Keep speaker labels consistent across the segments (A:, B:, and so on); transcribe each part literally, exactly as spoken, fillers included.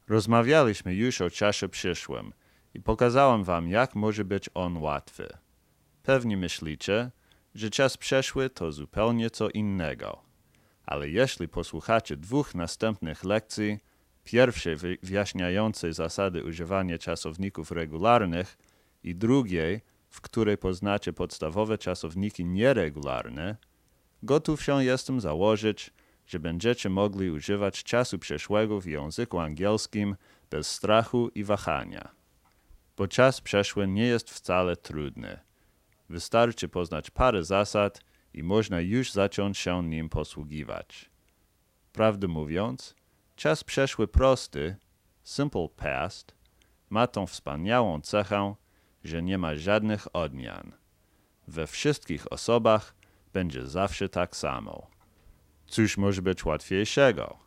A: Rozmawialiśmy już o czasie przyszłym i pokazałem wam, jak może być on łatwy. Pewnie myślicie, że czas przeszły to zupełnie co innego. Ale jeśli posłuchacie dwóch następnych lekcji, pierwszej wyjaśniającej zasady używania czasowników regularnych i drugiej, w której poznacie podstawowe czasowniki nieregularne, gotów się jestem założyć, że będziecie mogli używać czasu przeszłego w języku angielskim bez strachu i wahania. Bo czas przeszły nie jest wcale trudny. Wystarczy poznać parę zasad i można już zacząć się nim posługiwać. Prawdę mówiąc, czas przeszły prosty, simple past, ma tą wspaniałą cechę, że nie ma żadnych odmian. We wszystkich osobach będzie zawsze tak samo. Cóż może być łatwiejszego?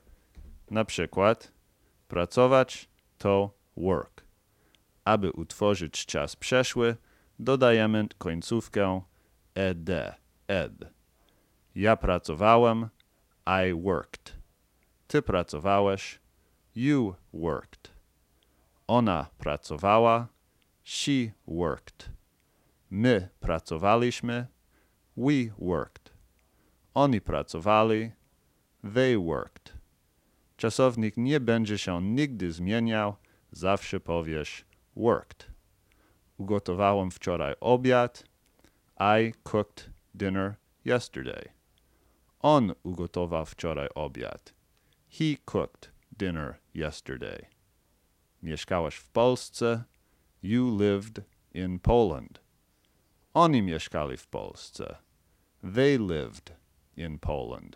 A: Na przykład, pracować to work. Aby utworzyć czas przeszły, dodajemy końcówkę ed, ed. Ja pracowałem, I worked. Ty pracowałeś, you worked. Ona pracowała, she worked. My pracowaliśmy, we worked. Oni pracowali, they worked. Czasownik nie będzie się nigdy zmieniał, zawsze powiesz worked. Ugotowałem wczoraj obiad, I cooked dinner yesterday. On ugotował wczoraj obiad, he cooked dinner yesterday. Mieszkałeś w Polsce, you lived in Poland. Oni mieszkali w Polsce, they lived in Poland.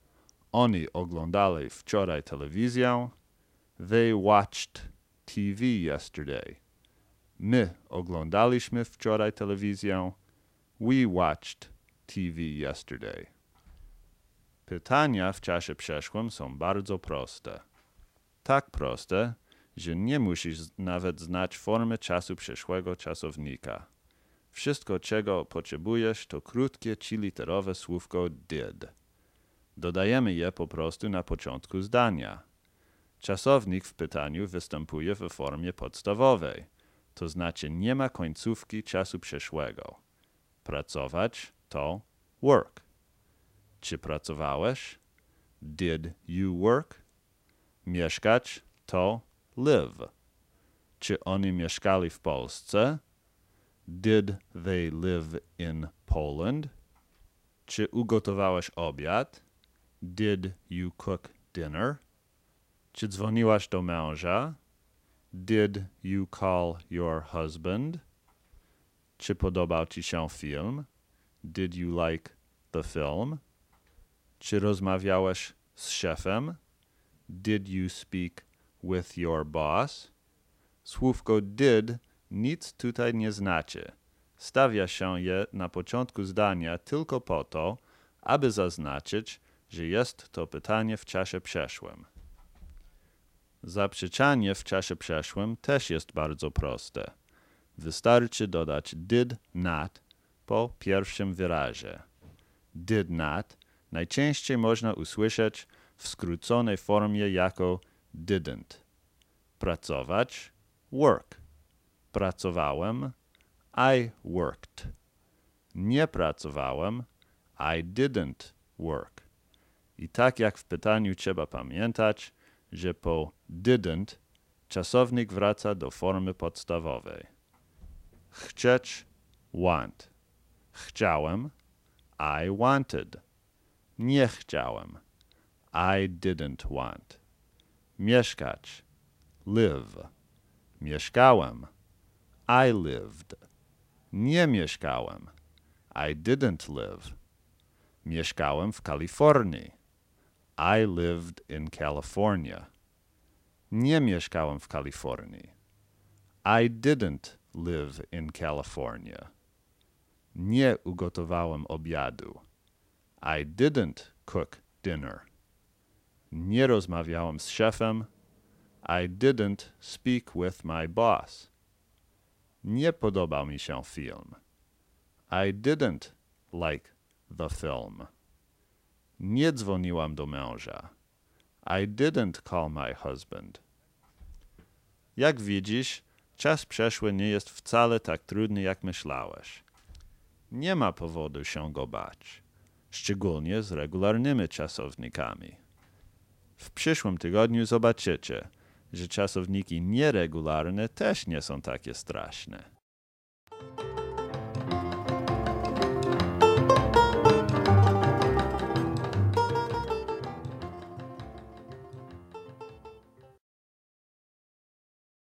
A: Oni oglądali wczoraj telewizję, they watched T V yesterday. My oglądaliśmy wczoraj telewizję, we watched T V yesterday. Pytania w czasie przeszłym są bardzo proste. Tak proste, że nie musisz nawet znać formy czasu przeszłego czasownika. Wszystko, czego potrzebujesz, to krótkie, trzyliterowe słówko did. Dodajemy je po prostu na początku zdania. Czasownik w pytaniu występuje w formie podstawowej, to znaczy nie ma końcówki czasu przeszłego. Pracować to work. Czy pracowałeś? Did you work? Mieszkać to live. Czy oni mieszkali w Polsce? Did they live in Poland? Czy ugotowałeś obiad? Did you cook dinner? Czy dzwoniłaś do męża? Did you call your husband? Czy podobał ci się film? Did you like the film? Czy rozmawiałeś z szefem? Did you speak with your boss? Słówko did nic tutaj nie znaczy. Stawia się je na początku zdania tylko po to, aby zaznaczyć, że jest to pytanie w czasie przeszłym. Zaprzeczanie w czasie przeszłym też jest bardzo proste. Wystarczy dodać did not po pierwszym wyrazie. Did not najczęściej można usłyszeć w skróconej formie jako didn't. Pracować work. Pracowałem I worked. Nie pracowałem I didn't work. I tak jak w pytaniu trzeba pamiętać, że po didn't czasownik wraca do formy podstawowej. Chcieć want. Chciałem I wanted. Nie chciałem I didn't want. Mieszkać live. Mieszkałem I lived. Nie mieszkałem I didn't live. Mieszkałem w Kalifornii. I lived in California. Nie mieszkałem w Kalifornii. I didn't live in California. Nie ugotowałem obiadu. I didn't cook dinner. Nie rozmawiałem z szefem. I didn't speak with my boss. Nie podobał mi się film. I didn't like the film. Nie dzwoniłam do męża. I didn't call my husband. Jak widzisz, czas przeszły nie jest wcale tak trudny, jak myślałeś. Nie ma powodu się go bać, szczególnie z regularnymi czasownikami. W przyszłym tygodniu zobaczycie, że czasowniki nieregularne też nie są takie straszne.